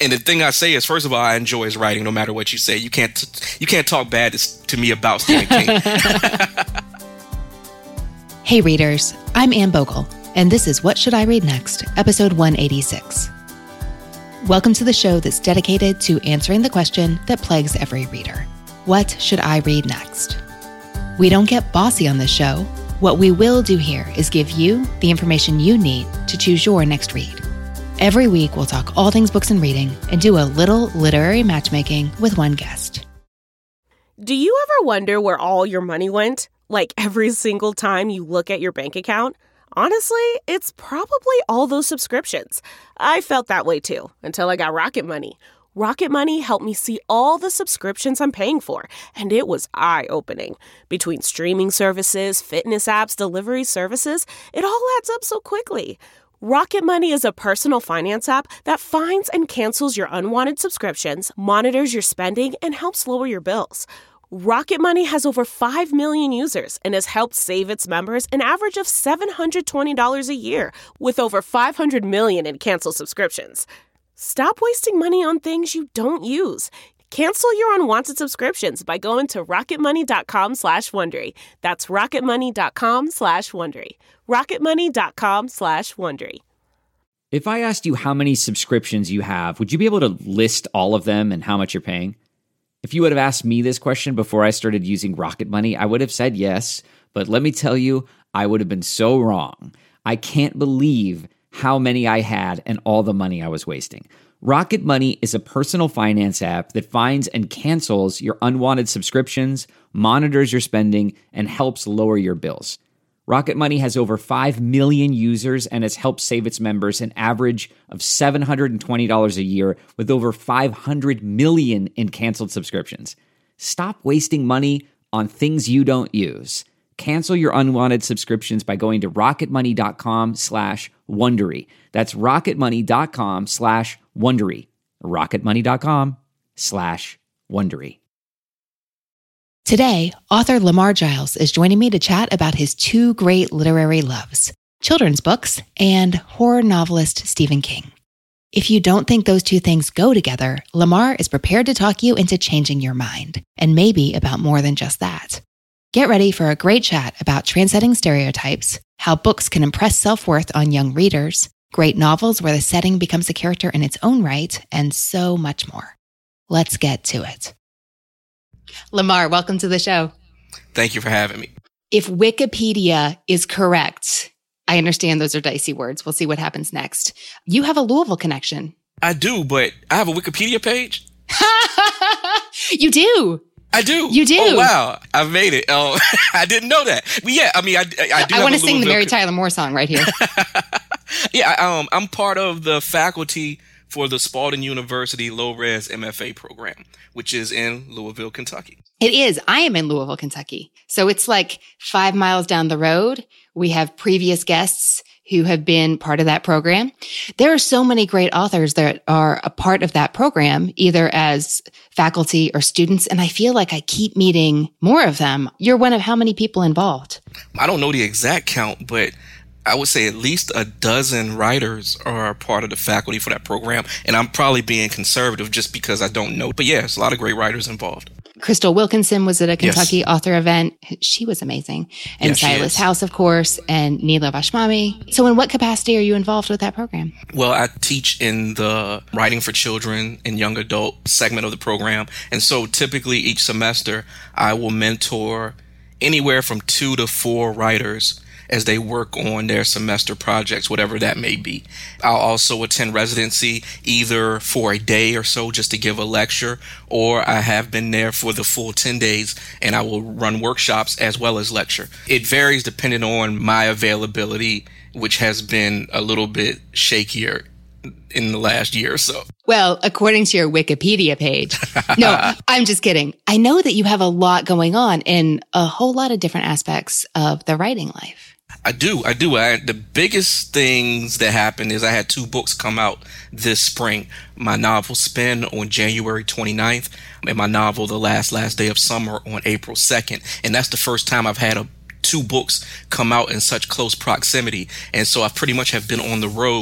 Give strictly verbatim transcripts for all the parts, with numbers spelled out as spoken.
And the thing I say is, first of all, I enjoy his writing no matter what you say. You can't t- you can't talk bad to, to me about Stephen King. Hey readers, I'm Ann Bogle, and this is What Should I Read Next, episode one eighty-six. Welcome to the show that's dedicated to answering the question that plagues every reader. What should I read next? We don't get bossy on this show. What we will do here is give you the information you need to choose your next read. Every week, we'll talk all things books and reading and do a little literary matchmaking with one guest. Do you ever wonder where all your money went? Like every single time you look at your bank account? Honestly, it's probably all those subscriptions. I felt that way too, until I got Rocket Money. Rocket Money helped me see all the subscriptions I'm paying for, and it was eye-opening. Between streaming services, fitness apps, delivery services, it all adds up so quickly. Rocket Money is a personal finance app that finds and cancels your unwanted subscriptions, monitors your spending, and helps lower your bills. Rocket Money has over five million users and has helped save its members an average of seven hundred twenty dollars a year, with over five hundred million in canceled subscriptions. Stop wasting money on things you don't use. Cancel your unwanted subscriptions by going to rocketmoney.com slash Wondery. That's rocketmoney.com slash Wondery. rocketmoney.com slash Wondery. If I asked you how many subscriptions you have, would you be able to list all of them and how much you're paying? If you would have asked me this question before I started using Rocket Money, I would have said yes, but let me tell you, I would have been so wrong. I can't believe how many I had and all the money I was wasting. Rocket Money is a personal finance app that finds and cancels your unwanted subscriptions, monitors your spending, and helps lower your bills. Rocket Money has over five million users and has helped save its members an average of seven hundred twenty dollars a year with over five hundred million in canceled subscriptions. Stop wasting money on things you don't use. Cancel your unwanted subscriptions by going to rocketmoney.com slash Wondery. That's rocketmoney.com slash Wondery. rocketmoney.com slash Wondery. Today, author Lamar Giles is joining me to chat about his two great literary loves, children's books and horror novelist Stephen King. If you don't think those two things go together, Lamar is prepared to talk you into changing your mind, and maybe about more than just that. Get ready for a great chat about transcending stereotypes, how books can impress self-worth on young readers, great novels where the setting becomes a character in its own right, and so much more. Let's get to it. Lamar, welcome to the show. Thank you for having me. If Wikipedia is correct, I understand those are dicey words. We'll see what happens next. You have a Louisville connection. I do, but I have a Wikipedia page. You do. I do. You do. Oh, wow. I've made it. Oh, I didn't know that. But yeah, I mean, I, I do I want to sing the Mary co- Tyler Moore song right here. yeah, I, um, I'm part of the faculty for the Spalding University Low-Res M F A program, which is in Louisville, Kentucky. It is. I am in Louisville, Kentucky. So it's like five miles down the road. We have previous guests who have been part of that program. There are so many great authors that are a part of that program, either as faculty or students. And I feel like I keep meeting more of them. You're one of how many people involved? I don't know the exact count, but I would say at least a dozen writers are part of the faculty for that program. And I'm probably being conservative just because I don't know. But yes, a lot of great writers involved. Crystal Wilkinson was at a Kentucky yes. author event. She was amazing. And yes, Silas House, of course, and Neela Vashmami. So in what capacity are you involved with that program? Well, I teach in the Writing for Children and Young Adult segment of the program. And so typically each semester, I will mentor anywhere from two to four writers as they work on their semester projects, whatever that may be. I'll also attend residency either for a day or so just to give a lecture, or I have been there for the full ten days and I will run workshops as well as lecture. It varies depending on my availability, which has been a little bit shakier in the last year or so. Well, according to your Wikipedia page. No, I'm just kidding. I know that you have a lot going on in a whole lot of different aspects of the writing life. I do. I do. I, the biggest things that happened is I had two books come out this spring. My novel Spin on January twenty-ninth and my novel The Last Last Day of Summer on April second. And that's the first time I've had a, two books come out in such close proximity. And so I pretty much have been on the road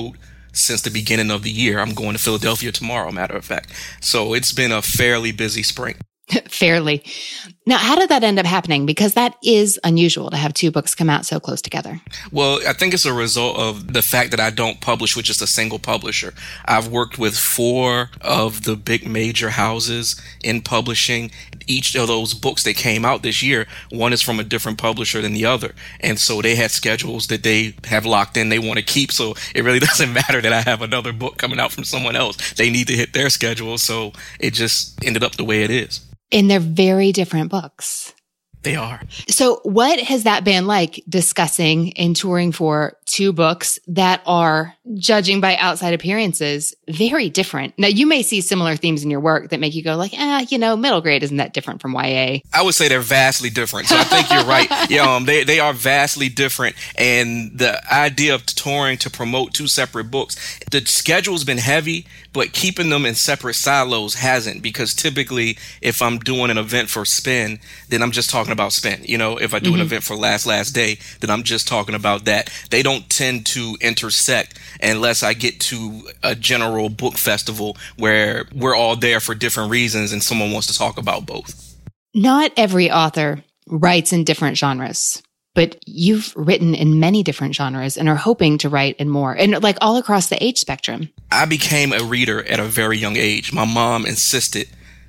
since the beginning of the year. I'm going to Philadelphia tomorrow, matter of fact. So it's been a fairly busy spring. Fairly. Now, how did that end up happening? Because that is unusual to have two books come out so close together. Well, I think it's a result of the fact that I don't publish with just a single publisher. I've worked with four of the big major houses in publishing. Each of those books that came out this year, one is from a different publisher than the other. And so they had schedules that they have locked in, they want to keep. So it really doesn't matter that I have another book coming out from someone else. They need to hit their schedule. So it just ended up the way it is. And they're very different books. They are. So what has that been like, discussing and touring for two books that are, judging by outside appearances, very different? Now, you may see similar themes in your work that make you go like, ah, you know, middle grade isn't that different from Y A. I would say they're vastly different. So I think you're right. Yeah, um, they, they are vastly different. And the idea of touring to promote two separate books, the schedule's been heavy, but keeping them in separate silos hasn't, because typically if I'm doing an event for Spin, then I'm just talking about Spin. You know, if I do mm-hmm. an event for Last Last Day, then I'm just talking about that. They don't tend to intersect unless I get to a general book festival where we're all there for different reasons and someone wants to talk about both. Not every author writes in different genres, but you've written in many different genres and are hoping to write in more, and like all across the age spectrum. I became a reader at a very young age. My mom insisted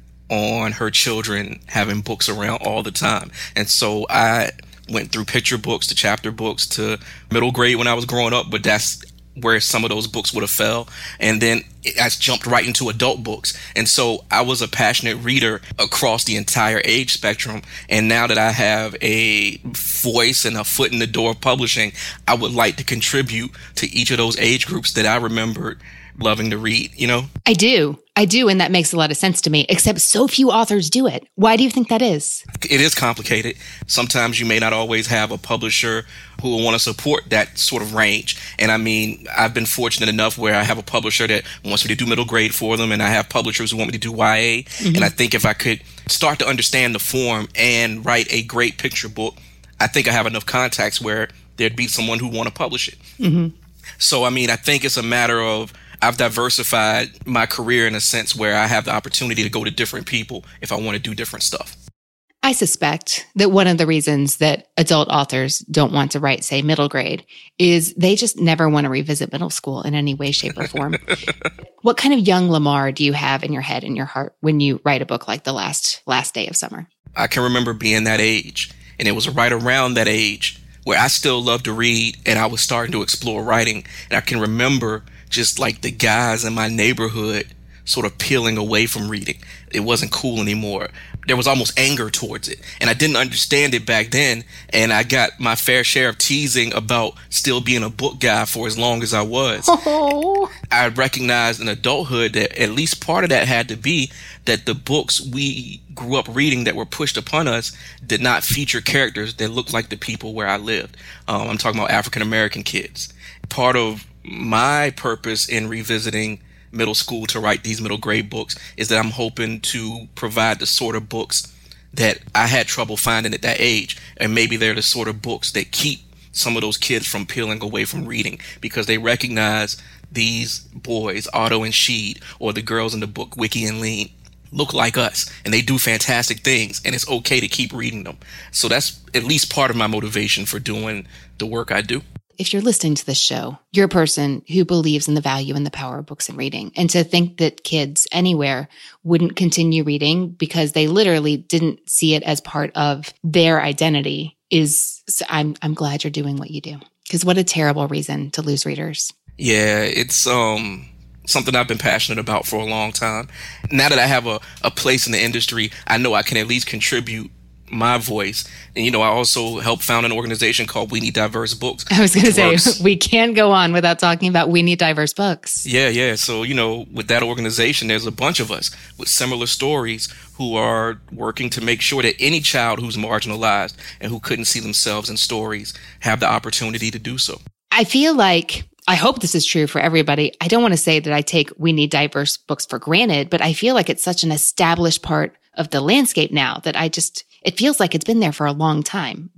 on her children having books around all the time. And so I went through picture books to chapter books to middle grade when I was growing up, but that's where some of those books would have fell. And then I jumped right into adult books. And so I was a passionate reader across the entire age spectrum. And now that I have a voice and a foot in the door of publishing, I would like to contribute to each of those age groups that I remembered loving to read, you know? I do. I do. And that makes a lot of sense to me, except so few authors do it. Why do you think that is? It is complicated. Sometimes you may not always have a publisher who will want to support that sort of range. And I mean, I've been fortunate enough where I have a publisher that wants me to do middle grade for them, and I have publishers who want me to do Y A. Mm-hmm. And I think if I could start to understand the form and write a great picture book, I think I have enough contacts where there'd be someone who want to publish it. Mm-hmm. So, I mean, I think it's a matter of I've diversified my career in a sense where I have the opportunity to go to different people if I want to do different stuff. I suspect that one of the reasons that adult authors don't want to write, say, middle grade is they just never want to revisit middle school in any way, shape, or form. What kind of young Lamar do you have in your head and your heart when you write a book like The Last Last Day of Summer? I can remember being that age, and it was right around that age where I still loved to read and I was starting to explore writing. And I can remember just like the guys in my neighborhood sort of peeling away from reading. It wasn't cool anymore. There was almost anger towards it. And I didn't understand it back then. And I got my fair share of teasing about still being a book guy for as long as I was. Oh. I recognized in adulthood that at least part of that had to be that the books we grew up reading that were pushed upon us did not feature characters that looked like the people where I lived. Um, I'm talking about African American kids. Part of my purpose in revisiting middle school to write these middle grade books is that I'm hoping to provide the sort of books that I had trouble finding at that age. And maybe they're the sort of books that keep some of those kids from peeling away from reading because they recognize these boys, Otto and Sheed, or the girls in the book, Wiki and Lean, look like us and they do fantastic things and it's okay to keep reading them. So that's at least part of my motivation for doing the work I do. If you're listening to this show, you're a person who believes in the value and the power of books and reading. And to think that kids anywhere wouldn't continue reading because they literally didn't see it as part of their identity is, I'm I'm glad you're doing what you do. Because what a terrible reason to lose readers. Yeah, it's um something I've been passionate about for a long time. Now that I have a, a place in the industry, I know I can at least contribute my voice. And, you know, I also helped found an organization called We Need Diverse Books. I was going to say, works. We can't go on without talking about We Need Diverse Books. Yeah, yeah. So, you know, with that organization, there's a bunch of us with similar stories who are working to make sure that any child who's marginalized and who couldn't see themselves in stories have the opportunity to do so. I feel like, I hope this is true for everybody. I don't want to say that I take We Need Diverse Books for granted, but I feel like it's such an established part of the landscape now that I just, it feels like it's been there for a long time. But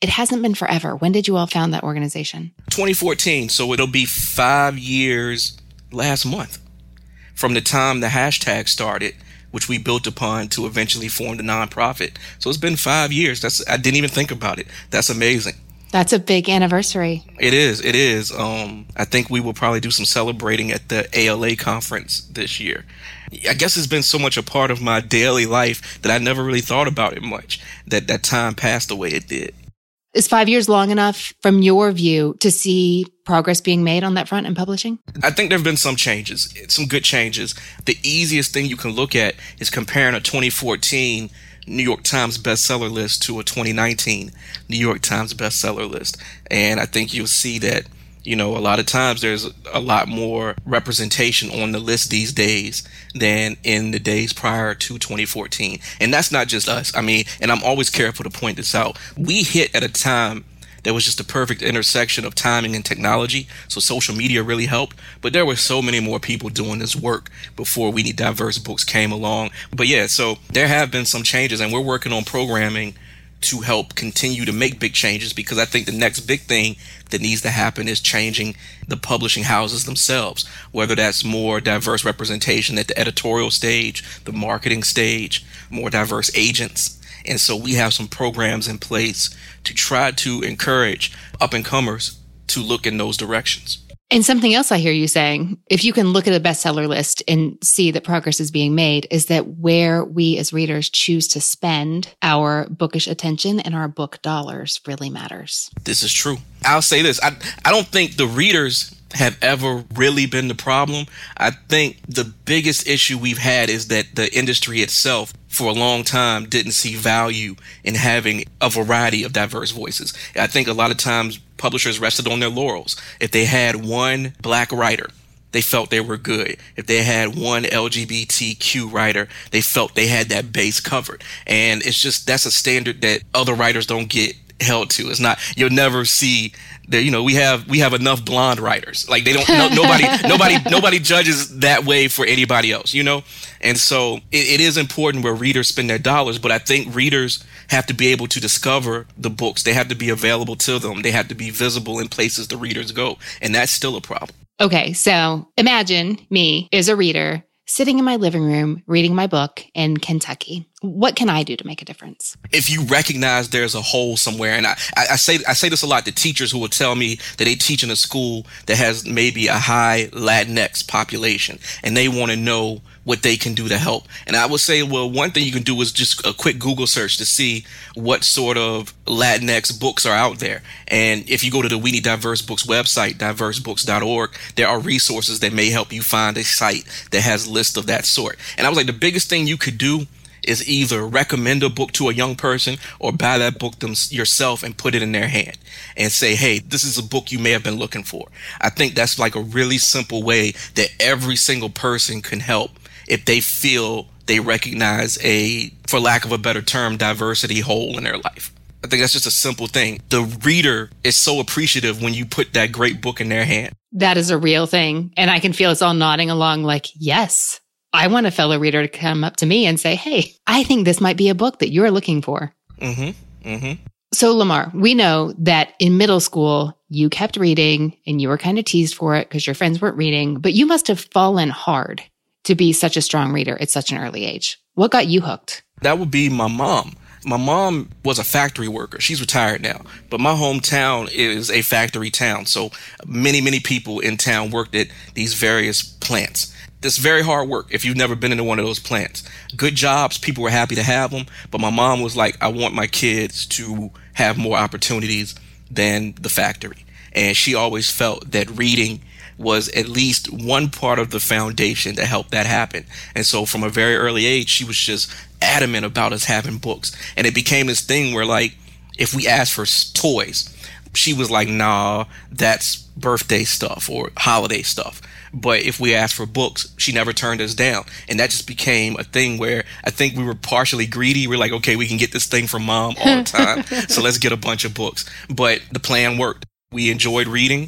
it hasn't been forever. When did you all found that organization? twenty fourteen. So it'll be five years last month from the time the hashtag started, which we built upon to eventually form the nonprofit. So it's been five years. That's I didn't even think about it. That's amazing. That's a big anniversary. It is. It is. Um, I think we will probably do some celebrating at the A L A conference this year. I guess it's been so much a part of my daily life that I never really thought about it much, that that time passed the way it did. Is five years long enough, from your view, to see progress being made on that front in publishing? I think there have been some changes, some good changes. The easiest thing you can look at is comparing a twenty fourteen New York Times bestseller list to a twenty nineteen New York Times bestseller list. And I think you'll see that, you know, a lot of times there's a lot more representation on the list these days than in the days prior to twenty fourteen. And that's not just us. I mean, and I'm always careful to point this out. We hit at a time that was just a perfect intersection of timing and technology. So social media really helped. But there were so many more people doing this work before We Need Diverse Books came along. But yeah, so there have been some changes, and we're working on programming to help continue to make big changes, because I think the next big thing that needs to happen is changing the publishing houses themselves, whether that's more diverse representation at the editorial stage, the marketing stage, more diverse agents. And so we have some programs in place to try to encourage up-and-comers to look in those directions. And something else I hear you saying, if you can look at a bestseller list and see that progress is being made, is that where we as readers choose to spend our bookish attention and our book dollars really matters. This is true. I'll say this. I, I don't think the readers have ever really been the problem. I think the biggest issue we've had is that the industry itself for a long time didn't see value in having a variety of diverse voices. I think a lot of times publishers rested on their laurels. If they had one black writer, they felt they were good. If they had one L G B T Q writer, they felt they had that base covered. And it's just, that's a standard that other writers don't get held to. It's not, you'll never see that, you know, we have we have enough blonde writers. Like they don't no, nobody nobody nobody judges that way for anybody else, you know? And so it, it is important where readers spend their dollars, but I think readers have to be able to discover the books. They have to be available to them. They have to be visible in places the readers go. And that's still a problem. Okay, so imagine me as a reader sitting in my living room reading my book in Kentucky. What can I do to make a difference? If you recognize there's a hole somewhere, and I, I, I say I say this a lot to teachers who will tell me that they teach in a school that has maybe a high Latinx population, and they want to know what they can do to help. And I would say, well, one thing you can do is just a quick Google search to see what sort of Latinx books are out there. And if you go to the We Need Diverse Books website, diverse books dot org, there are resources that may help you find a site that has lists of that sort. And I was like, the biggest thing you could do is either recommend a book to a young person or buy that book them yourself and put it in their hand and say, hey, this is a book you may have been looking for. I think that's like a really simple way that every single person can help if they feel they recognize a, for lack of a better term, diversity hole in their life. I think that's just a simple thing. The reader is so appreciative when you put that great book in their hand. That is a real thing. And I can feel us all nodding along like, yes, I want a fellow reader to come up to me and say, hey, I think this might be a book that you're looking for. Mm-hmm. Mm-hmm. So Lamar, we know that in middle school, you kept reading and you were kind of teased for it because your friends weren't reading, but you must have fallen hard to be such a strong reader at such an early age. What got you hooked? That would be my mom. My mom was a factory worker. She's retired now, but my hometown is a factory town. So many, many people in town worked at these various plants. It's very hard work if you've never been into one of those plants. Good jobs, people were happy to have them, but my mom was like, I want my kids to have more opportunities than the factory. And she always felt that reading was at least one part of the foundation to help that happen. And so from a very early age, she was just adamant about us having books. And it became this thing where, like, if we asked for toys, she was like, nah, that's birthday stuff or holiday stuff. But if we asked for books, she never turned us down. And that just became a thing where I think we were partially greedy. We're like, okay, we can get this thing from mom all the time, so let's get a bunch of books. But the plan worked. We enjoyed reading.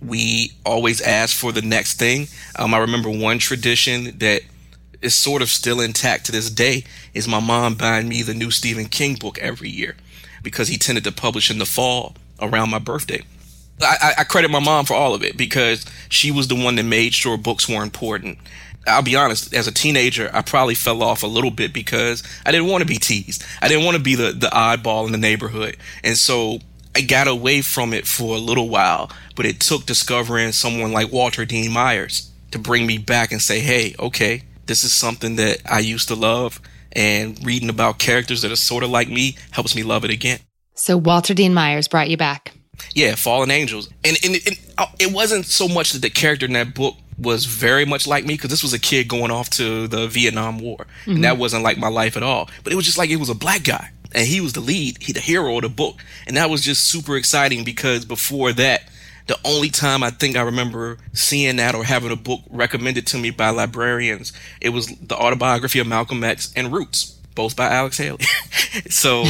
We always asked for the next thing. Um, I remember one tradition that is sort of still intact to this day is my mom buying me the new Stephen King book every year. because he tended to publish in the fall around my birthday. I, I credit my mom for all of it because she was the one that made sure books were important. I'll be honest, as a teenager, I probably fell off a little bit because I didn't want to be teased. I didn't want to be the, the oddball in the neighborhood. And so I got away from it for a little while, but it took discovering someone like Walter Dean Myers to bring me back and say, hey, okay, this is something that I used to love, and reading about characters that are sort of like me helps me love it again. So Walter Dean Myers brought you back. Yeah, Fallen Angels. And, and, and it wasn't so much that the character in that book was very much like me, because this was a kid going off to the Vietnam War. Mm-hmm. And that wasn't like my life at all. But it was just like it was a black guy. And he was the lead, he the hero of the book. And that was just super exciting because before that, the only time I think I remember seeing that or having a book recommended to me by librarians, it was the autobiography of Malcolm X and Roots, both by Alex Haley. So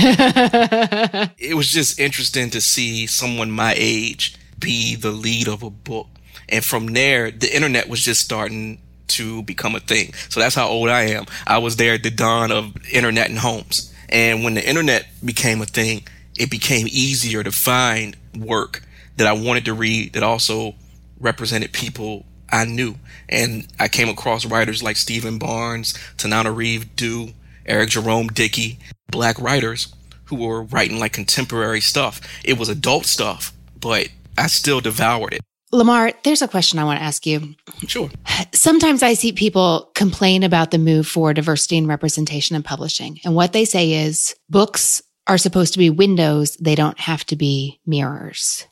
it was just interesting to see someone my age be the lead of a book. And from there, the internet was just starting to become a thing. So that's how old I am. I was there at the dawn of internet and homes. And when the internet became a thing, it became easier to find work that I wanted to read that also represented people I knew. And I came across writers like Stephen Barnes, Tananarive Due, Eric Jerome Dickey, black writers who were writing like contemporary stuff. It was adult stuff, but I still devoured it. Lamar, there's a question I want to ask you. Sure. Sometimes I see people complain about the move for diversity and representation in publishing. And what they say is books are supposed to be windows. They don't have to be mirrors.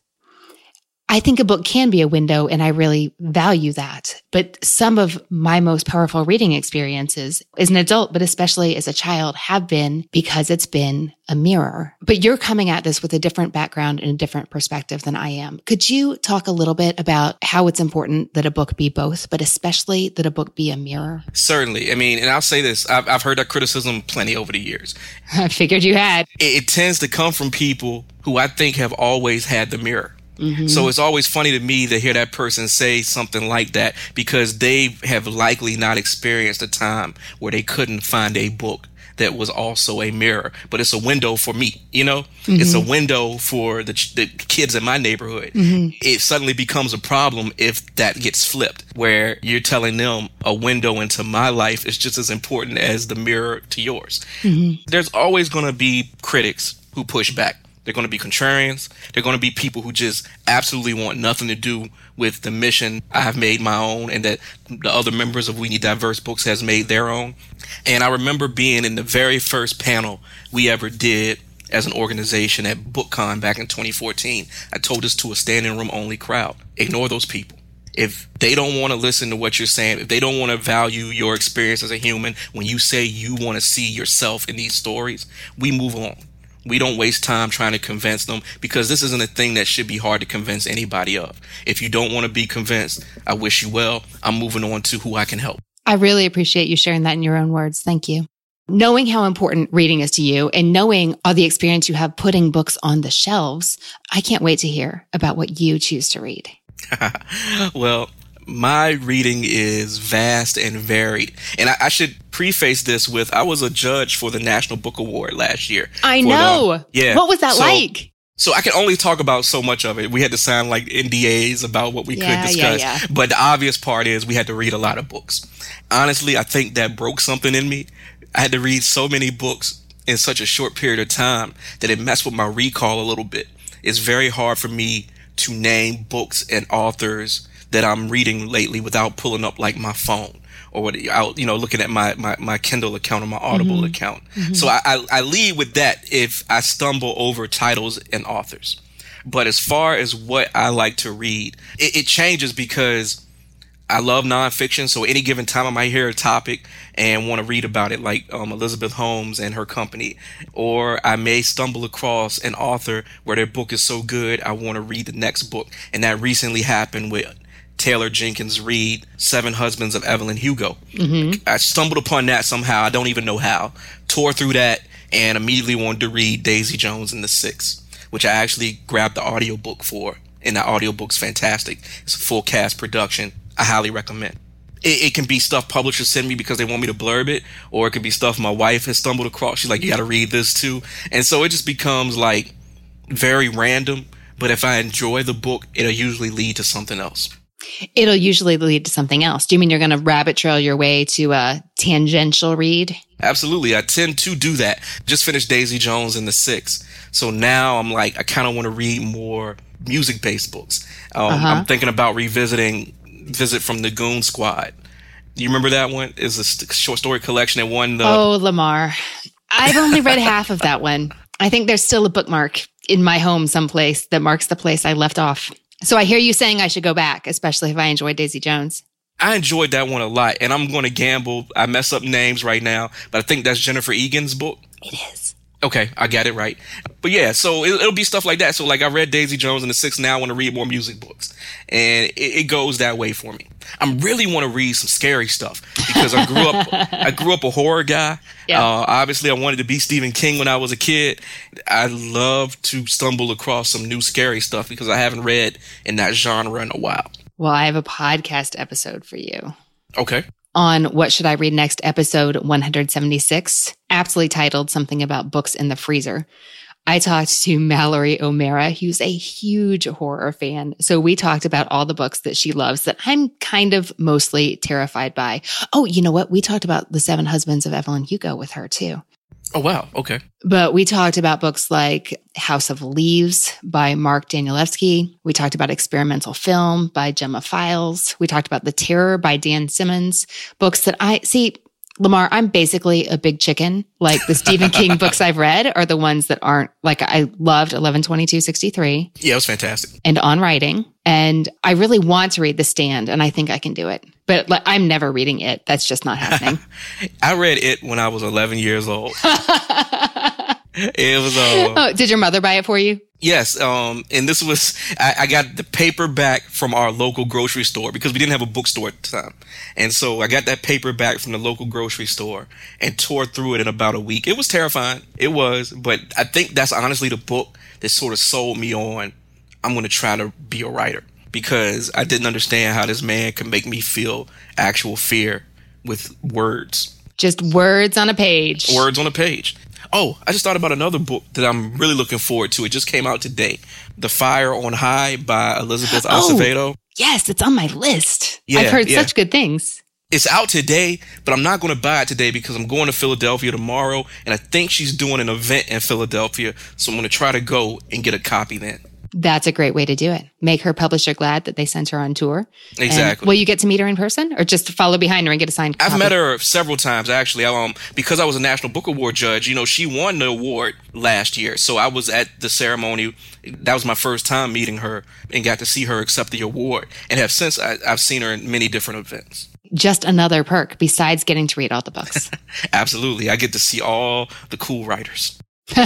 I think a book can be a window, and I really value that. But some of my most powerful reading experiences as an adult, but especially as a child, have been because it's been a mirror. But you're coming at this with a different background and a different perspective than I am. Could you talk a little bit about how it's important that a book be both, but especially that a book be a mirror? Certainly. I mean, and I'll say this, I've, I've heard that criticism plenty over the years. I figured you had. It, it tends to come from people who I think have always had the mirror. Mm-hmm. So it's always funny to me to hear that person say something like that because they have likely not experienced a time where they couldn't find a book that was also a mirror. But it's a window for me, you know? Mm-hmm. It's a window for the, the kids in my neighborhood. Mm-hmm. It suddenly becomes a problem if that gets flipped, where you're telling them a window into my life is just as important as the mirror to yours. Mm-hmm. There's always going to be critics who push back. They're going to be contrarians. They're going to be people who just absolutely want nothing to do with the mission I have made my own and that the other members of We Need Diverse Books has made their own. And I remember being in the very first panel we ever did as an organization at BookCon back in twenty fourteen. I told this to a standing room only crowd. Ignore those people. If they don't want to listen to what you're saying, if they don't want to value your experience as a human, when you say you want to see yourself in these stories, we move on. We don't waste time trying to convince them because this isn't a thing that should be hard to convince anybody of. If you don't want to be convinced, I wish you well. I'm moving on to who I can help. I really appreciate you sharing that in your own words. Thank you. Knowing how important reading is to you and knowing all the experience you have putting books on the shelves, I can't wait to hear about what you choose to read. Well, my reading is vast and varied. And I, I should preface this with, I was a judge for the National Book Award last year. I know. The, yeah. What was that so, like? So I can only talk about so much of it. We had to sign like N D As about what we yeah, could discuss. Yeah, yeah. But the obvious part is we had to read a lot of books. Honestly, I think that broke something in me. I had to read so many books in such a short period of time that it messed with my recall a little bit. It's very hard for me to name books and authors that I'm reading lately without pulling up like my phone or what out, you know, looking at my, my, my Kindle account or my Audible mm-hmm. account. Mm-hmm. So I, I, I lead with that if I stumble over titles and authors. But as far as what I like to read, it, it changes because I love nonfiction. So any given time I might hear a topic and want to read about it, like um, Elizabeth Holmes and her company. Or I may stumble across an author where their book is so good, I want to read the next book. And that recently happened with Taylor Jenkins Reid, Seven Husbands of Evelyn Hugo. Mm-hmm. I stumbled upon that somehow. I don't even know how. Tore through that and immediately wanted to read Daisy Jones and the Six, which I actually grabbed the audiobook for. And the audiobook's fantastic. It's a full cast production. I highly recommend. It, it can be stuff publishers send me because they want me to blurb it, or it could be stuff my wife has stumbled across. She's like, you got to read this too. And so it just becomes like very random. But if I enjoy the book, it'll usually lead to something else. It'll usually lead to something else. Do you mean you're going to rabbit trail your way to a tangential read? Absolutely. I tend to do that. Just finished Daisy Jones and the Six. So now I'm like, I kind of want to read more music-based books. Um, uh-huh. I'm thinking about revisiting Visit from the Goon Squad. Do you remember that one? It's a st- short story collection that won the... Oh, Lamar. I've only read half of that one. I think there's still a bookmark in my home someplace that marks the place I left off. So I hear you saying I should go back, especially if I enjoyed Daisy Jones. I enjoyed that one a lot, and I'm going to gamble. I mess up names right now, but I think that's Jennifer Egan's book. It is. Okay, I got it right. But yeah, so it, it'll be stuff like that. So like I read Daisy Jones and the Six, now I want to read more music books. And it, it goes that way for me. I really want to read some scary stuff because I grew up I grew up a horror guy. Yeah. Uh, obviously, I wanted to be Stephen King when I was a kid. I love to stumble across some new scary stuff because I haven't read in that genre in a while. Well, I have a podcast episode for you. Okay. On What Should I Read Next, episode one seventy-six, aptly titled Something About Books in the Freezer. I talked to Mallory O'Mara, who's a huge horror fan. So we talked about all the books that she loves that I'm kind of mostly terrified by. Oh, you know what? We talked about The Seven Husbands of Evelyn Hugo with her too. Oh, wow. Okay. But we talked about books like House of Leaves by Mark Danielewski. We talked about Experimental Film by Gemma Files. We talked about The Terror by Dan Simmons. Books that I see, Lamar, I'm basically a big chicken. Like the Stephen King books I've read are the ones that aren't, like I loved eleven twenty-two sixty-three. Yeah, it was fantastic. And On Writing. And I really want to read The Stand, and I think I can do it. But like, I'm never reading it. That's just not happening. I read it when I was eleven years old. It was. Uh, oh, did your mother buy it for you? Yes. Um, and this was, I, I got the paperback from our local grocery store because we didn't have a bookstore at the time. And so I got that paperback from the local grocery store and tore through it in about a week. It was terrifying. It was. But I think that's honestly the book that sort of sold me on, I'm going to try to be a writer, because I didn't understand how this man could make me feel actual fear with words. Just words on a page. Words on a page. Oh, I just thought about another book that I'm really looking forward to. It just came out today. The Fire on High by Elizabeth Acevedo. Oh, yes, it's on my list. Yeah, I've heard yeah. such good things. It's out today, but I'm not going to buy it today because I'm going to Philadelphia tomorrow, and I think she's doing an event in Philadelphia, so I'm going to try to go and get a copy then. That's a great way to do it. Make her publisher glad that they sent her on tour. Exactly. And will you get to meet her in person, or just follow behind her and get a signed copy? I've met her several times, actually. Um, because I was a National Book Award judge, you know, she won the award last year. So I was at the ceremony. That was my first time meeting her and got to see her accept the award. And have since I, I've seen her in many different events. Just another perk besides getting to read all the books. Absolutely. I get to see all the cool writers.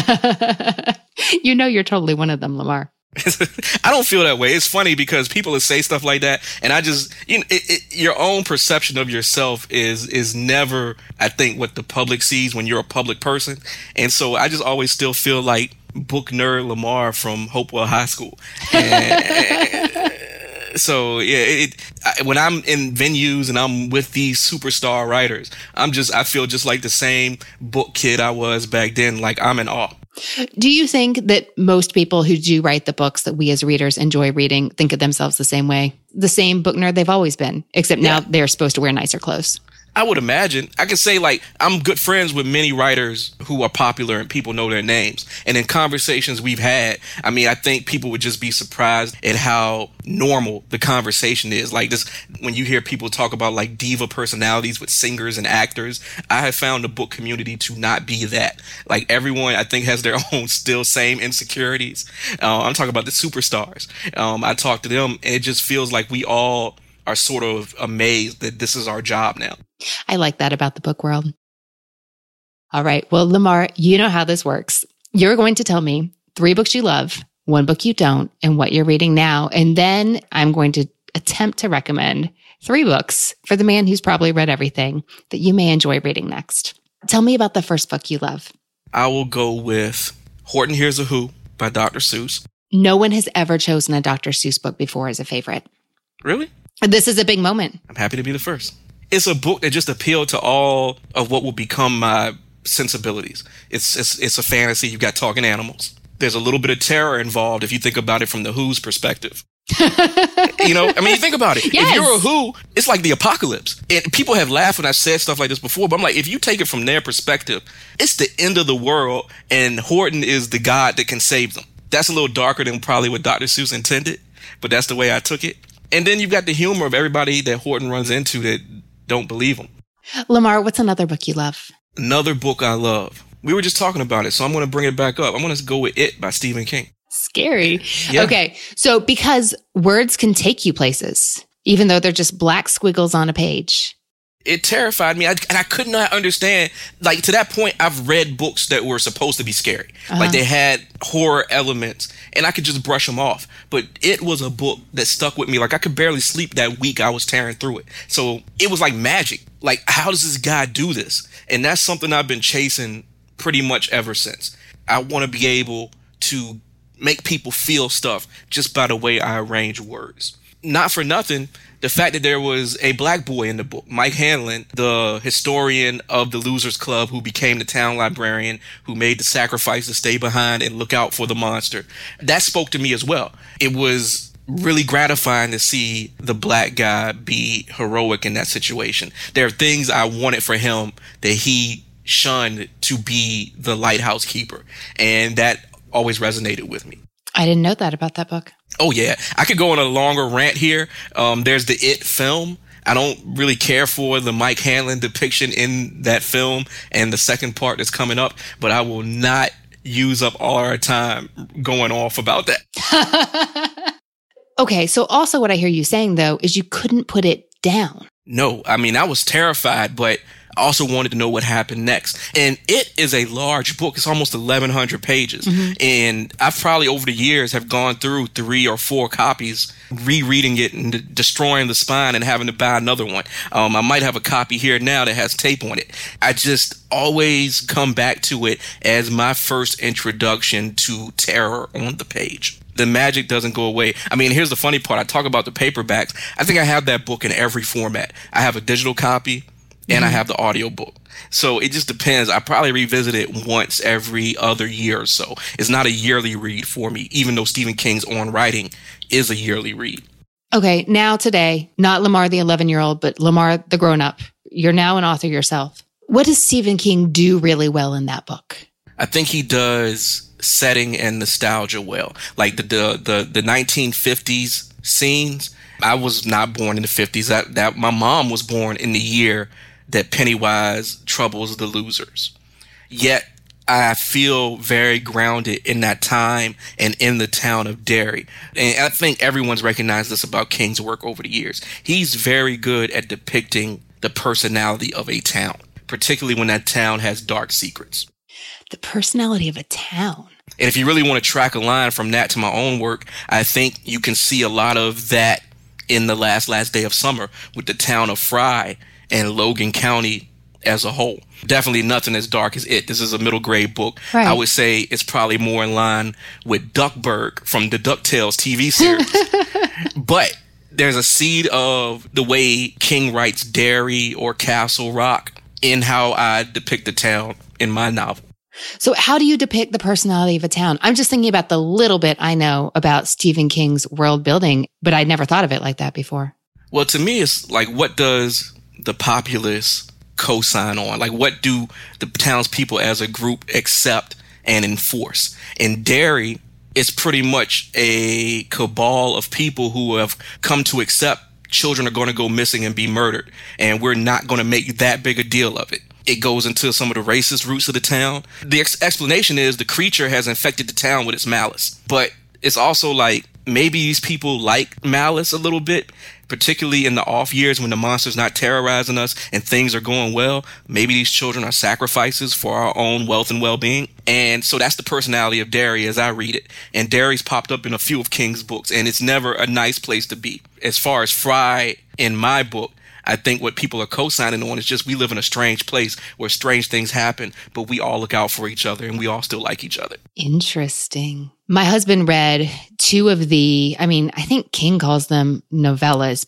You know you're totally one of them, Lamar. I don't feel that way. It's funny because people will say stuff like that, and I just, you know, it, it, your own perception of yourself is is never, I think, what the public sees when you're a public person. And so I just always still feel like book nerd Lamar from Hopewell High School. And, so yeah, it, I, when I'm in venues and I'm with these superstar writers, I'm just, I feel just like the same book kid I was back then. Like I'm in awe. Do you think that most people who do write the books that we as readers enjoy reading think of themselves the same way? The same book nerd they've always been, except now yeah. they're supposed to wear nicer clothes. I would imagine. I can say, like, I'm good friends with many writers who are popular and people know their names. And in conversations we've had, I mean, I think people would just be surprised at how normal the conversation is. Like this, when you hear people talk about like diva personalities with singers and actors, I have found the book community to not be that. Like everyone, I think, has their own still same insecurities. Uh, I'm talking about the superstars. Um, I talk to them and it just feels like we all are sort of amazed that this is our job now. I like that about the book world. All right. Well, Lamar, you know how this works. You're going to tell me three books you love, one book you don't, and what you're reading now. And then I'm going to attempt to recommend three books for the man who's probably read everything that you may enjoy reading next. Tell me about the first book you love. I will go with Horton Hears a Who by Doctor Seuss. No one has ever chosen a Doctor Seuss book before as a favorite. Really? This is a big moment. I'm happy to be the first. It's a book that just appealed to all of what will become my sensibilities. It's it's, it's a fantasy. You've got talking animals. There's a little bit of terror involved if you think about it from the Who's perspective. You know, I mean, you think about it. Yes. If you're a Who, it's like the apocalypse. And people have laughed when I've said stuff like this before, but I'm like, if you take it from their perspective, it's the end of the world, and Horton is the god that can save them. That's a little darker than probably what Doctor Seuss intended, but that's the way I took it. And then you've got the humor of everybody that Horton runs into that don't believe him. Lamar, what's another book you love? Another book I love. We were just talking about it, so I'm going to bring it back up. I'm going to go with It by Stephen King. Scary. Yeah. Okay. So because words can take you places, even though they're just black squiggles on a page. It terrified me. I, and I could not understand. Like, to that point, I've read books that were supposed to be scary. Uh-huh. Like, they had horror elements, and I could just brush them off. But it was a book that stuck with me. Like, I could barely sleep that week I was tearing through it. So it was like magic. Like, how does this guy do this? And that's something I've been chasing pretty much ever since. I want to be able to make people feel stuff just by the way I arrange words. Not for nothing, the fact that there was a black boy in the book, Mike Hanlon, the historian of the Losers Club who became the town librarian, who made the sacrifice to stay behind and look out for the monster. That spoke to me as well. It was really gratifying to see the black guy be heroic in that situation. There are things I wanted for him that he shunned to be the lighthouse keeper. And that always resonated with me. I didn't know that about that book. Oh, yeah. I could go on a longer rant here. Um, there's the It film. I don't really care for the Mike Hanlon depiction in that film and the second part that's coming up, but I will not use up all our time going off about that. Okay. So also what I hear you saying, though, is you couldn't put it down. No, I mean, I was terrified, but I also wanted to know what happened next. And It is a large book. It's almost eleven hundred pages. Mm-hmm. And I've probably over the years have gone through three or four copies, rereading it and d- destroying the spine and having to buy another one. Um, I might have a copy here now that has tape on it. I just always come back to it as my first introduction to terror on the page. The magic doesn't go away. I mean, here's the funny part. I talk about the paperbacks. I think I have that book in every format. I have a digital copy and mm-hmm. I have the audio book. So it just depends. I probably revisit it once every other year or so. It's not a yearly read for me, even though Stephen King's On Writing is a yearly read. Okay, now today, not Lamar the eleven-year-old, but Lamar the grown-up. You're now an author yourself. What does Stephen King do really well in that book? I think he does setting and nostalgia well. Like the the the, the nineteen fifties scenes. I was not born in the fifties. That that my mom was born in the year that Pennywise troubles the losers. Yet I feel very grounded in that time and in the town of Derry. And I think everyone's recognized this about King's work over the years. He's very good at depicting the personality of a town, particularly when that town has dark secrets. The personality of a town. And if you really want to track a line from that to my own work, I think you can see a lot of that in The Last Last Day of Summer with the town of Fry and Logan County as a whole. Definitely nothing as dark as It. This is a middle grade book. Right. I would say it's probably more in line with Duckburg from the DuckTales T V series. But there's a seed of the way King writes Derry or Castle Rock in how I depict the town in my novel. So how do you depict the personality of a town? I'm just thinking about the little bit I know about Stephen King's world building, but I'd never thought of it like that before. Well, to me, it's like, what does the populace co-sign on? Like, what do the townspeople as a group accept and enforce? In Derry, it's pretty much a cabal of people who have come to accept children are going to go missing and be murdered, and we're not going to make that big a deal of it. It goes into some of the racist roots of the town. The ex- explanation is the creature has infected the town with its malice. But it's also like, maybe these people like malice a little bit, particularly in the off years when the monster's not terrorizing us and things are going well. Maybe these children are sacrifices for our own wealth and well-being. And so that's the personality of Derry as I read it. And Derry's popped up in a few of King's books, and it's never a nice place to be. As far as Fry in my book, I think what people are co-signing on is just we live in a strange place where strange things happen, but we all look out for each other and we all still like each other. Interesting. My husband read two of the, I mean, I think King calls them novellas, but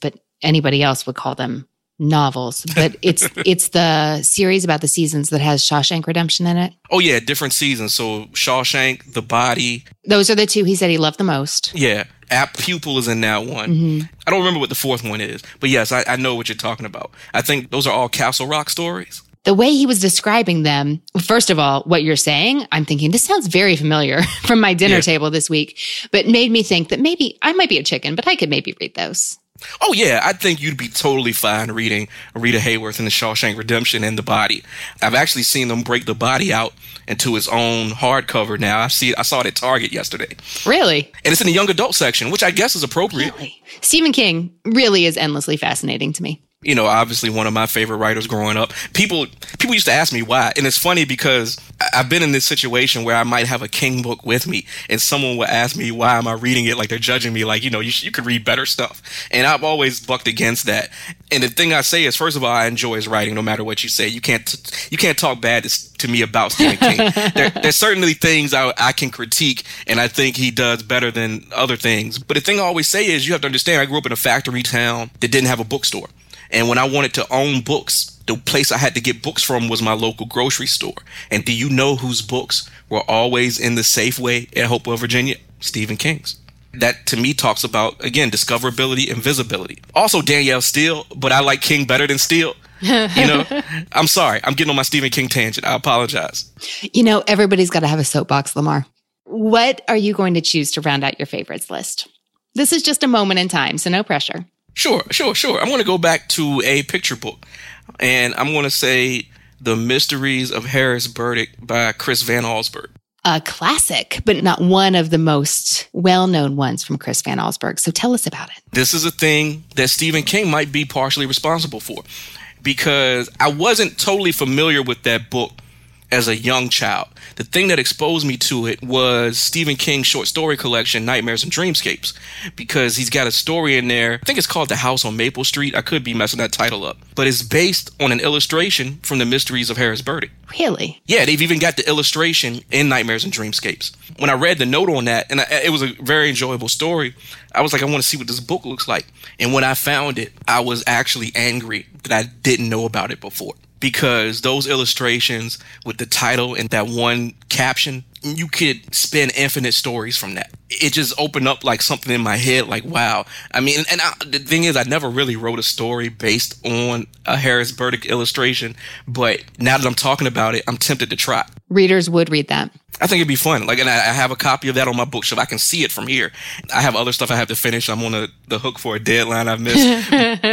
anybody else would call them novels, but it's it's the series about the seasons that has Shawshank Redemption in it. Oh, yeah, different seasons. So Shawshank, The Body. Those are the two he said he loved the most. Yeah. Apt Pupil is in that one. Mm-hmm. I don't remember what the fourth one is, but yes, I, I know what you're talking about. I think those are all Castle Rock stories. The way he was describing them, first of all, what you're saying, I'm thinking, this sounds very familiar from my dinner yeah. table this week, but made me think that maybe I might be a chicken, but I could maybe read those. Oh, yeah. I think you'd be totally fine reading Rita Hayworth in The Shawshank Redemption and The Body. I've actually seen them break The Body out into its own hardcover now. I see. I saw it at Target yesterday. Really? And it's in the young adult section, which I guess is appropriate. Really? Stephen King really is endlessly fascinating to me. You know, obviously one of my favorite writers growing up. People people used to ask me why. And it's funny because I've been in this situation where I might have a King book with me and someone will ask me, why am I reading it? Like they're judging me like, you know, you, you could read better stuff. And I've always bucked against that. And the thing I say is, first of all, I enjoy his writing no matter what you say. You can't t- you can't talk bad to, to me about Stephen King. there, there's certainly things I, I can critique and I think he does better than other things. But the thing I always say is you have to understand, I grew up in a factory town that didn't have a bookstore. And when I wanted to own books, the place I had to get books from was my local grocery store. And do you know whose books were always in the Safeway at Hopewell, Virginia? Stephen King's. That, to me, talks about, again, discoverability and visibility. Also, Danielle Steele, but I like King better than Steele. You know, I'm sorry. I'm getting on my Stephen King tangent. I apologize. You know, everybody's got to have a soapbox, Lamar. What are you going to choose to round out your favorites list? This is just a moment in time, so no pressure. Sure, sure, sure. I'm going to go back to a picture book, and I'm going to say The Mysteries of Harris Burdick by Chris Van Allsburg. A classic, but not one of the most well-known ones from Chris Van Allsburg. So tell us about it. This is a thing that Stephen King might be partially responsible for, because I wasn't totally familiar with that book as a young child. The thing that exposed me to it was Stephen King's short story collection, Nightmares and Dreamscapes, because he's got a story in there. I think it's called The House on Maple Street. I could be messing that title up, but it's based on an illustration from The Mysteries of Harris Burdick. Really? Yeah, they've even got the illustration in Nightmares and Dreamscapes. When I read the note on that, and I, it was a very enjoyable story, I was like, I want to see what this book looks like. And when I found it, I was actually angry that I didn't know about it before. Because those illustrations with the title and that one caption, you could spin infinite stories from that. It just opened up like something in my head, like, wow. I mean, and I, the thing is, I never really wrote a story based on a Harris Burdick illustration, but now that I'm talking about it, I'm tempted to try. Readers would read that. I think it'd be fun. Like, and I, I have a copy of that on my bookshelf. I can see it from here. I have other stuff I have to finish. I'm on a, the hook for a deadline I've missed.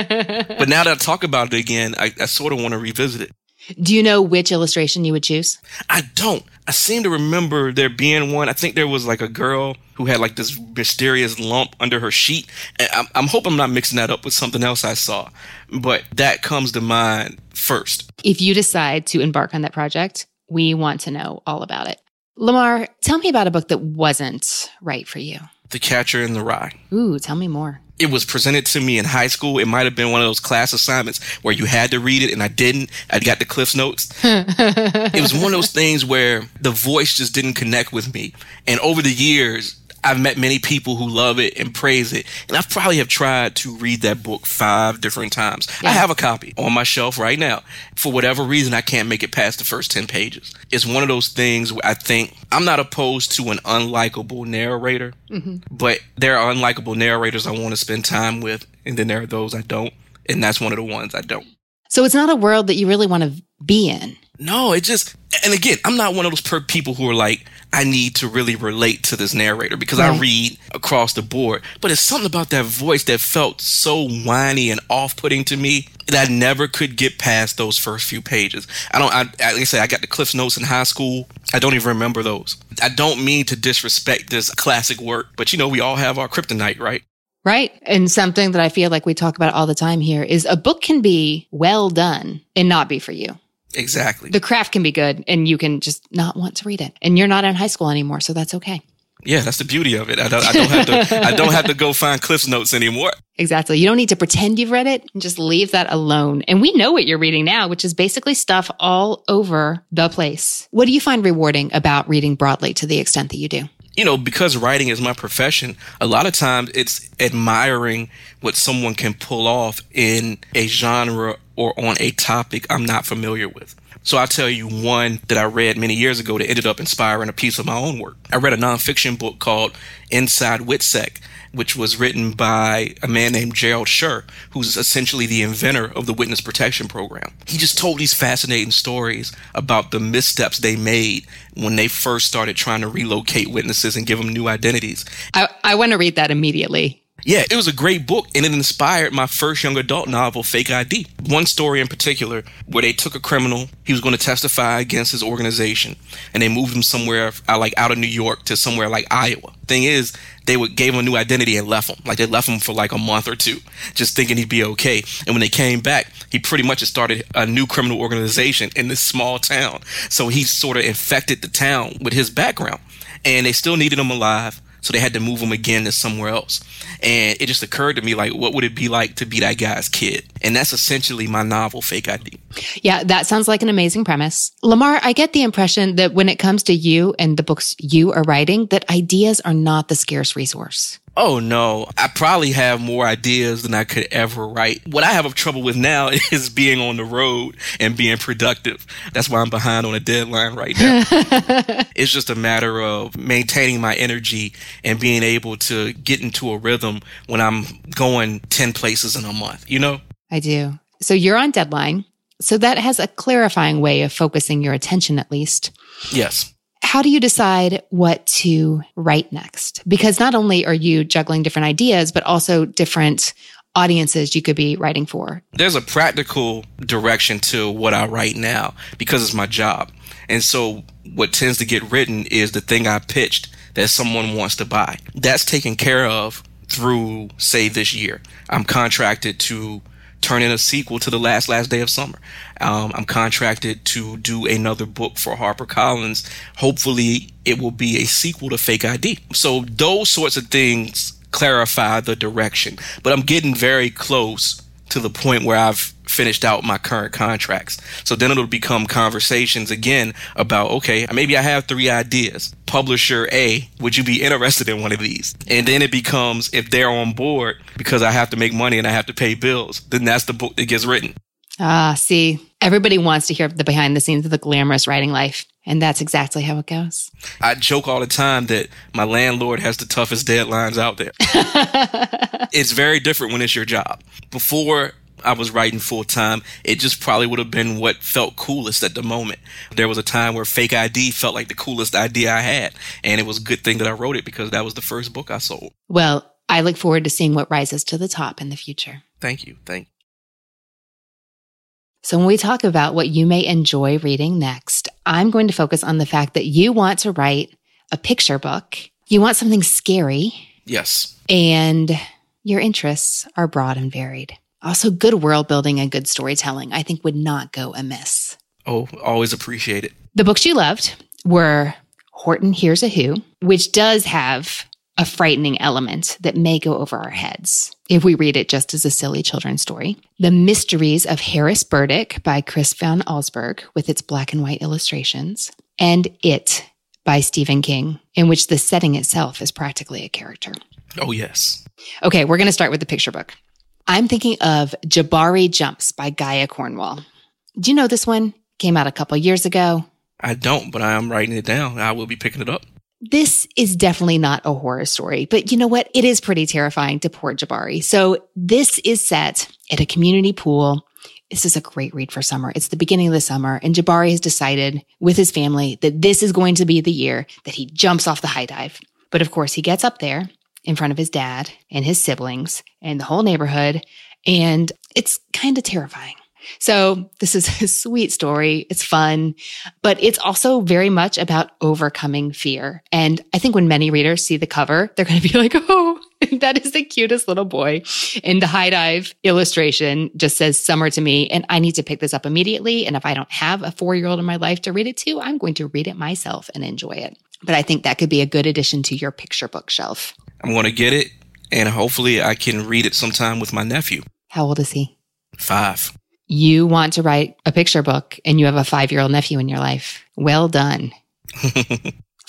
But now that I talk about it again, I, I sort of want to revisit it. Do you know which illustration you would choose? I don't. I seem to remember there being one. I think there was like a girl who had like this mysterious lump under her sheet. And I'm, I'm hoping I'm not mixing that up with something else I saw. But that comes to mind first. If you decide to embark on that project, we want to know all about it. Lamar, tell me about a book that wasn't right for you. The Catcher in the Rye. Ooh, tell me more. It was presented to me in high school. It might have been one of those class assignments where you had to read it and I didn't. I got the Cliff's Notes. It was one of those things where the voice just didn't connect with me. And over the years, I've met many people who love it and praise it. And I probably have tried to read that book five different times. Yeah. I have a copy on my shelf right now. For whatever reason, I can't make it past the first ten pages. It's one of those things where I think I'm not opposed to an unlikable narrator, mm-hmm. but there are unlikable narrators I want to spend time with. And then there are those I don't. And that's one of the ones I don't. So it's not a world that you really want to be in. No, it just, and again, I'm not one of those per- people who are like, I need to really relate to this narrator because right. I read across the board. But it's something about that voice that felt so whiny and off-putting to me that I never could get past those first few pages. I don't, I, like I said, I got the Cliff's Notes in high school. I don't even remember those. I don't mean to disrespect this classic work, but you know, we all have our kryptonite, right? Right. And something that I feel like we talk about all the time here is a book can be well done and not be for you. Exactly. The craft can be good and you can just not want to read it. And you're not in high school anymore, so that's okay. Yeah, that's the beauty of it. I don't, I don't have to I don't have to go find Cliff's Notes anymore. Exactly. You don't need to pretend you've read it. Just leave that alone. And we know what you're reading now, which is basically stuff all over the place. What do you find rewarding about reading broadly to the extent that you do? you know, because writing is my profession, a lot of times it's admiring what someone can pull off in a genre or on a topic I'm not familiar with. So I'll tell you one that I read many years ago that ended up inspiring a piece of my own work. I read a nonfiction book called Inside WITSEC, which was written by a man named Gerald Scher, who's essentially the inventor of the Witness Protection Program. He just told these fascinating stories about the missteps they made when they first started trying to relocate witnesses and give them new identities. I, I want to read that immediately. Yeah, it was a great book, and it inspired my first young adult novel, Fake I D. One story in particular where they took a criminal, he was going to testify against his organization, and they moved him somewhere uh, like out of New York to somewhere like Iowa. Thing is, they would gave him a new identity and left him. Like they left him for like a month or two, just thinking he'd be okay. And when they came back, he pretty much had started a new criminal organization in this small town. So he sort of infected the town with his background, and they still needed him alive. So they had to move him again to somewhere else. And it just occurred to me, like, what would it be like to be that guy's kid? And that's essentially my novel, Fake I D. Yeah, that sounds like an amazing premise. Lamar, I get the impression that when it comes to you and the books you are writing, that ideas are not the scarce resource. Oh, no. I probably have more ideas than I could ever write. What I have trouble with now is being on the road and being productive. That's why I'm behind on a deadline right now. It's just a matter of maintaining my energy and being able to get into a rhythm when I'm going ten places in a month, you know? I do. So you're on deadline. So that has a clarifying way of focusing your attention, at least. Yes. How do you decide what to write next? Because not only are you juggling different ideas, but also different audiences you could be writing for. There's a practical direction to what I write now because it's my job. And so what tends to get written is the thing I pitched that someone wants to buy. That's taken care of through, say, this year. I'm contracted to turn in a sequel to The Last Last Day of Summer. Um, I'm contracted to do another book for HarperCollins. Hopefully, it will be a sequel to Fake I D. So those sorts of things clarify the direction. But I'm getting very close to the point where I've finished out my current contracts. So then it'll become conversations again about, okay, maybe I have three ideas. Publisher A, would you be interested in one of these? And then it becomes, if they're on board, because I have to make money and I have to pay bills, then that's the book that gets written. Ah, see, everybody wants to hear the behind the scenes of the glamorous writing life. And that's exactly how it goes. I joke all the time that my landlord has the toughest deadlines out there. It's very different when it's your job. Before I was writing full time, it just probably would have been what felt coolest at the moment. There was a time where Fake I D felt like the coolest idea I had. And it was a good thing that I wrote it because that was the first book I sold. Well, I look forward to seeing what rises to the top in the future. Thank you. Thank you. So when we talk about what you may enjoy reading next, I'm going to focus on the fact that you want to write a picture book. You want something scary. Yes. And your interests are broad and varied. Also, good world building and good storytelling, I think, would not go amiss. Oh, always appreciate it. The books you loved were Horton Hears a Who, which does have a frightening element that may go over our heads if we read it just as a silly children's story. The Mysteries of Harris Burdick by Chris Van Allsburg with its black and white illustrations. And It by Stephen King, in which the setting itself is practically a character. Oh, yes. Okay, we're going to start with the picture book. I'm thinking of Jabari Jumps by Gaia Cornwall. Do you know this one? Came out a couple years ago. I don't, but I am writing it down. I will be picking it up. This is definitely not a horror story, but you know what? It is pretty terrifying to poor Jabari. So this is set at a community pool. This is a great read for summer. It's the beginning of the summer, and Jabari has decided with his family that this is going to be the year that he jumps off the high dive. But of course, he gets up there in front of his dad and his siblings and the whole neighborhood, and it's kind of terrifying. So this is a sweet story. It's fun, but it's also very much about overcoming fear. And I think when many readers see the cover, they're going to be like, oh, that is the cutest little boy. And the high dive illustration just says summer to me, and I need to pick this up immediately. And if I don't have a four-year-old in my life to read it to, I'm going to read it myself and enjoy it. But I think that could be a good addition to your picture bookshelf. I'm going to get it, and hopefully I can read it sometime with my nephew. How old is he? Five. You want to write a picture book and you have a five-year-old nephew in your life. Well done.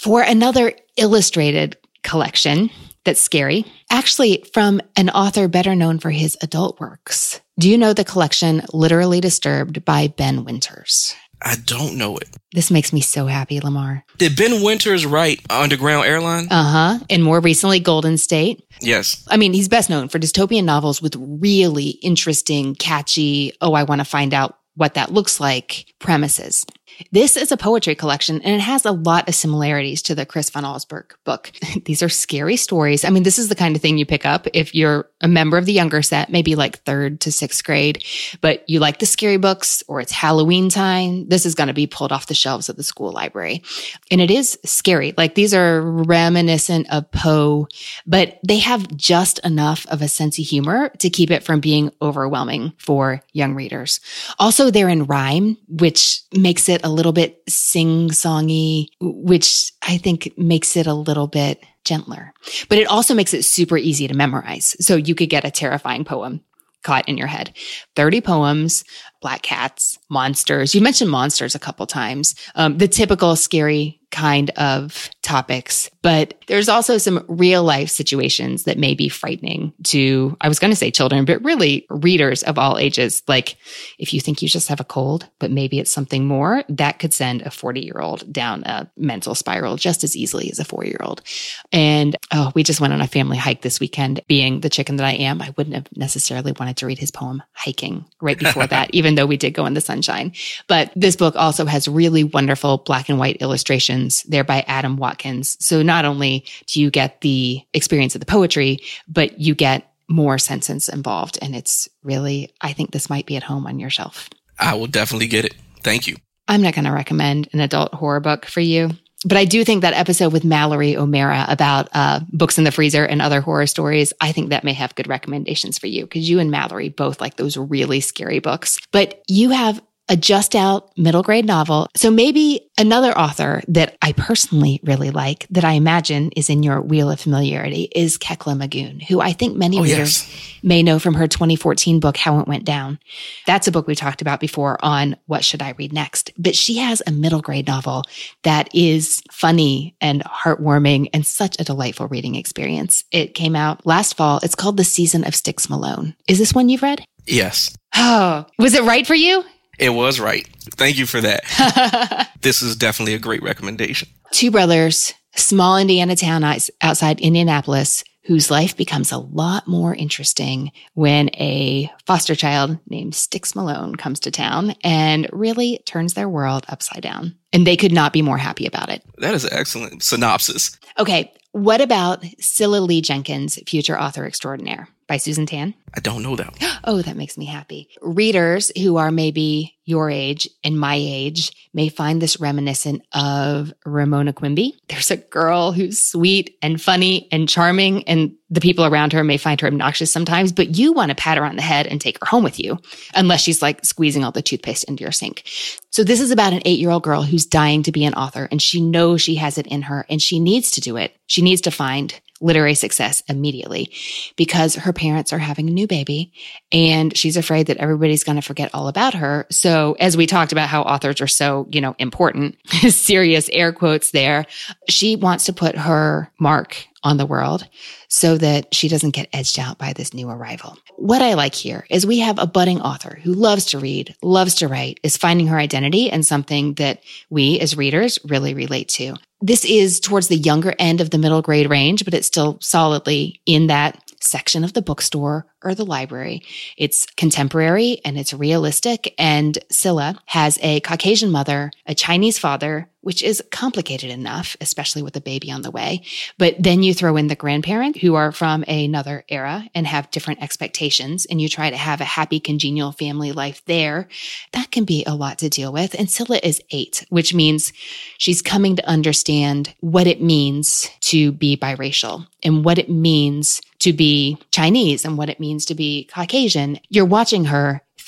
For another illustrated collection that's scary, actually from an author better known for his adult works. Do you know the collection Literally Disturbed by Ben Winters? I don't know it. This makes me so happy, Lamar. Did Ben Winters write Underground Airline? Uh-huh. And more recently, Golden State. Yes. I mean, he's best known for dystopian novels with really interesting, catchy, oh, I want to find out what that looks like premises. This is a poetry collection, and it has a lot of similarities to the Chris von Allsburg book. These are scary stories. I mean, this is the kind of thing you pick up if you're a member of the younger set, maybe like third to sixth grade, but you like the scary books or it's Halloween time. This is going to be pulled off the shelves of the school library. And it is scary. Like these are reminiscent of Poe, but they have just enough of a sense of humor to keep it from being overwhelming for young readers. Also, they're in rhyme, which makes it a little bit sing-songy, which I think makes it a little bit gentler. But it also makes it super easy to memorize. So you could get a terrifying poem caught in your head. thirty poems, black cats, monsters. You mentioned monsters a couple times. Um, the typical scary kind of topics, but there's also some real life situations that may be frightening to, I was going to say children, but really readers of all ages. Like if you think you just have a cold, but maybe it's something more, that could send a forty year old down a mental spiral just as easily as a four year old. And oh, we just went on a family hike this weekend. Being the chicken that I am, I wouldn't have necessarily wanted to read his poem Hiking right before that, even though we did go in the sunshine. But this book also has really wonderful black and white illustrations. They're by Adam Watkins. So not only do you get the experience of the poetry, but you get more sentence involved. And it's really, I think this might be at home on your shelf. I will definitely get it. Thank you. I'm not going to recommend an adult horror book for you, but I do think that episode with Mallory O'Mara about uh, books in the freezer and other horror stories, I think that may have good recommendations for you because you and Mallory both like those really scary books. But you have a just out middle grade novel. So maybe another author that I personally really like that I imagine is in your wheel of familiarity is Kekla Magoon, who I think many oh, readers yes. may know from her twenty fourteen book, How It Went Down. That's a book we talked about before on What Should I Read Next? But she has a middle grade novel that is funny and heartwarming and such a delightful reading experience. It came out last fall. It's called The Season of Styx Malone. Is this one you've read? Yes. Oh, was it right for you? It was right. Thank you for that. This is definitely a great recommendation. Two brothers, small Indiana town outside Indianapolis, whose life becomes a lot more interesting when a foster child named Styx Malone comes to town and really turns their world upside down. And they could not be more happy about it. That is an excellent synopsis. Okay, what about Cilla Lee Jenkins, Future Author Extraordinaire by Susan Tan? I don't know that one. Oh, that makes me happy. Readers who are maybe your age and my age may find this reminiscent of Ramona Quimby. There's a girl who's sweet and funny and charming, and the people around her may find her obnoxious sometimes, but you want to pat her on the head and take her home with you, unless she's like squeezing all the toothpaste into your sink. So this is about an eight-year-old girl who's dying to be an author, and she knows she has it in her, and she needs to do it. She needs to find literary success immediately because her parents are having a new baby and she's afraid that everybody's going to forget all about her. So as we talked about how authors are so, you know, important, serious air quotes there, she wants to put her mark on the world so that she doesn't get edged out by this new arrival. What I like here is we have a budding author who loves to read, loves to write, is finding her identity and something that we as readers really relate to. This is towards the younger end of the middle grade range, but it's still solidly in that section of the bookstore or the library. It's contemporary and it's realistic. And Cilla has a Caucasian mother, a Chinese father, which is complicated enough, especially with a baby on the way. But then you throw in the grandparent who are from another era and have different expectations, and you try to have a happy, congenial family life there. That can be a lot to deal with. And Cilla is eight, which means she's coming to understand what it means to be biracial and what it means to be Chinese and what it means to be Caucasian. You're watching her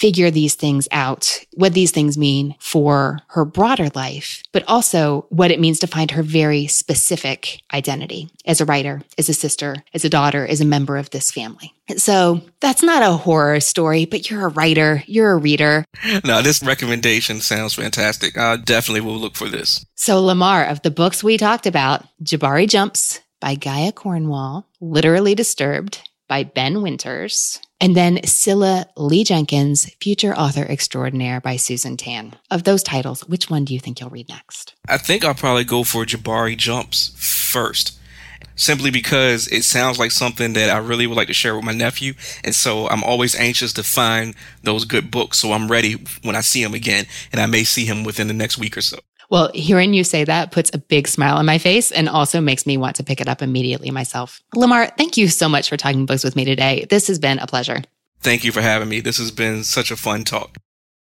figure these things out, what these things mean for her broader life, but also what it means to find her very specific identity as a writer, as a sister, as a daughter, as a member of this family. So that's not a horror story, but you're a writer, you're a reader. No, this recommendation sounds fantastic. I definitely will look for this. So Lamar, of the books we talked about, Jabari Jumps by Gaia Cornwall, Literally Disturbed by Ben Winters, and then Cilla Lee Jenkins, Future Author Extraordinaire by Susan Tan. Of those titles, which one do you think you'll read next? I think I'll probably go for Jabari Jumps first, simply because it sounds like something that I really would like to share with my nephew. And so I'm always anxious to find those good books. So I'm ready when I see him again, and I may see him within the next week or so. Well, hearing you say that puts a big smile on my face and also makes me want to pick it up immediately myself. Lamar, thank you so much for talking books with me today. This has been a pleasure. Thank you for having me. This has been such a fun talk.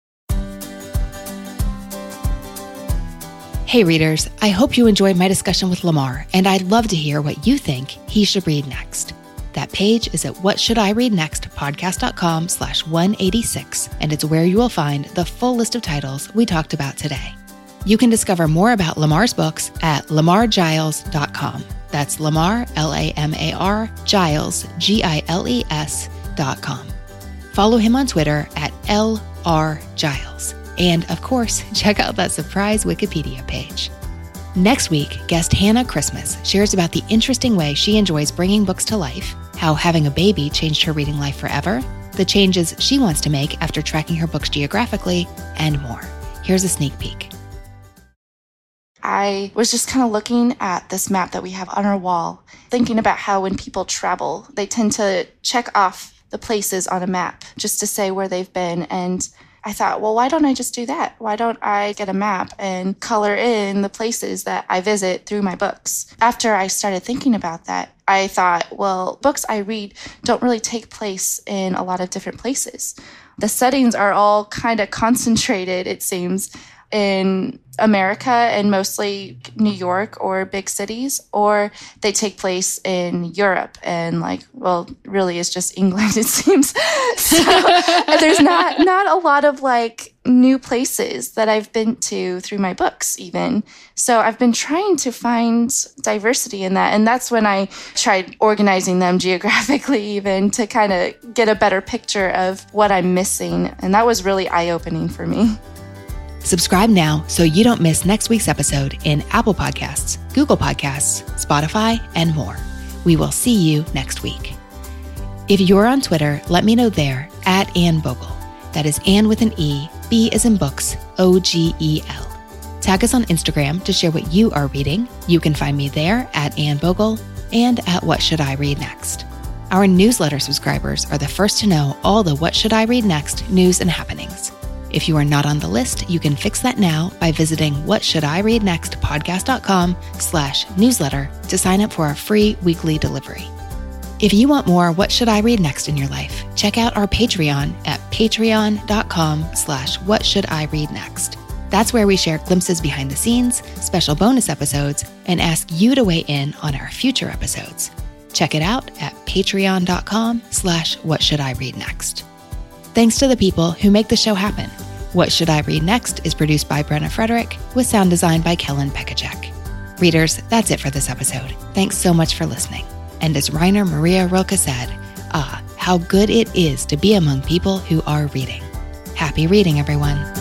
Hey readers, I hope you enjoyed my discussion with Lamar, and I'd love to hear what you think he should read next. That page is at whatshouldireadnextpodcast.com slash 186, and it's where you will find the full list of titles we talked about today. You can discover more about Lamar's books at lamar giles dot com. That's Lamar, L A M A R, Giles, G I L E S dot com. Follow him on Twitter at L R Giles. And, of course, check out that surprise Wikipedia page. Next week, guest Hannah Christmas shares about the interesting way she enjoys bringing books to life, how having a baby changed her reading life forever, the changes she wants to make after tracking her books geographically, and more. Here's a sneak peek. I was just kind of looking at this map that we have on our wall, thinking about how when people travel, they tend to check off the places on a map just to say where they've been. And I thought, well, why don't I just do that? Why don't I get a map and color in the places that I visit through my books? After I started thinking about that, I thought, well, books I read don't really take place in a lot of different places. The settings are all kind of concentrated, it seems, in America and mostly New York or big cities, or they take place in Europe and like, well, really it's just England, it seems. So there's not, not a lot of like new places that I've been to through my books even. So I've been trying to find diversity in that. And that's when I tried organizing them geographically even to kind of get a better picture of what I'm missing. And that was really eye-opening for me. Subscribe now so you don't miss next week's episode in Apple Podcasts, Google Podcasts, Spotify, and more. We will see you next week. If you're on Twitter, let me know there at Anne Bogle. That is Anne with an E, B as in books, O G E L. Tag us on Instagram to share what you are reading. You can find me there at Anne Bogle and at What Should I Read Next. Our newsletter subscribers are the first to know all the What Should I Read Next news and happenings. If you are not on the list, you can fix that now by visiting whatshouldireadnextpodcast.com slash newsletter to sign up for our free weekly delivery. If you want more What Should I Read Next in your life, check out our Patreon at patreon.com slash whatshouldireadnext. That's where we share glimpses behind the scenes, special bonus episodes, and ask you to weigh in on our future episodes. Check it out at patreon.com slash whatshouldireadnext. Thanks to the people who make the show happen. What Should I Read Next is produced by Brenna Frederick with sound design by Kellen Pekacek. Readers, that's it for this episode. Thanks so much for listening. And as Rainer Maria Rilke said, ah, how good it is to be among people who are reading. Happy reading, everyone.